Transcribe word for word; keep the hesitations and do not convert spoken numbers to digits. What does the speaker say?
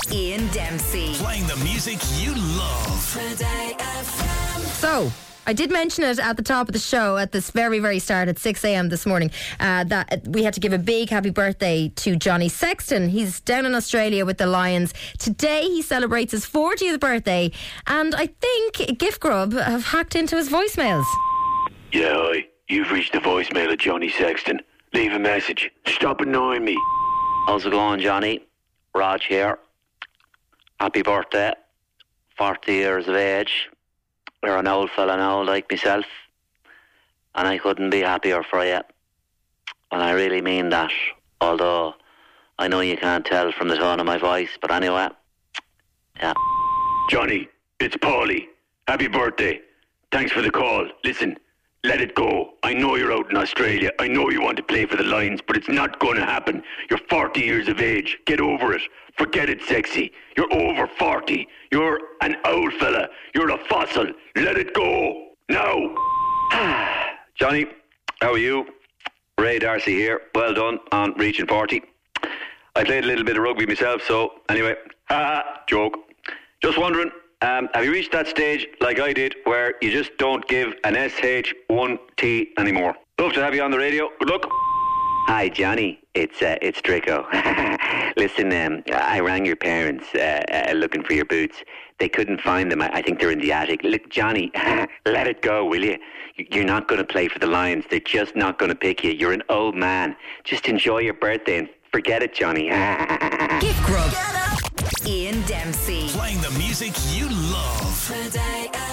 Ian Dempsey. Playing the music you love. Today F M. So, I did mention it at the top of the show at this very, very start at six a.m. this morning uh, that we had to give a big happy birthday to Johnny Sexton. He's down in Australia with the Lions. Today he celebrates his fortieth birthday, and I think Gift Grub have hacked into his voicemails. Yeah, hi. You've reached the voicemail of Johnny Sexton. Leave a message. Stop annoying me. How's it going, Johnny? Raj here. Happy birthday. forty years of age. You're an old fella now, like myself. And I couldn't be happier for you. And I really mean that. Although, I know you can't tell from the tone of my voice. But anyway, yeah. Johnny, it's Paulie. Happy birthday. Thanks for the call. Listen, let it go. I know you're out in Australia. I know you want to play for the Lions, but it's not going to happen. You're forty years of age. Get over it. Forget it, sexy. You're over forty. You're an old fella. You're a fossil. Let it go. Now. Johnny, how are you? Ray Darcy here. Well done on reaching forty. I played a little bit of rugby myself, so anyway, haha, joke. Just wondering, um, have you reached that stage like I did where you just don't give an S H one T anymore? Love to have you on the radio. Good luck. Hi, Johnny. It's uh, it's Draco. Listen, um, I rang your parents uh, uh, looking for your boots. They couldn't find them. I, I think they're in the attic. Look, Johnny, let it go, will you? You're not going to play for the Lions. They're just not going to pick you. You're an old man. Just enjoy your birthday and forget it, Johnny. Gift Grub. Ian Dempsey. Playing the music you love. Today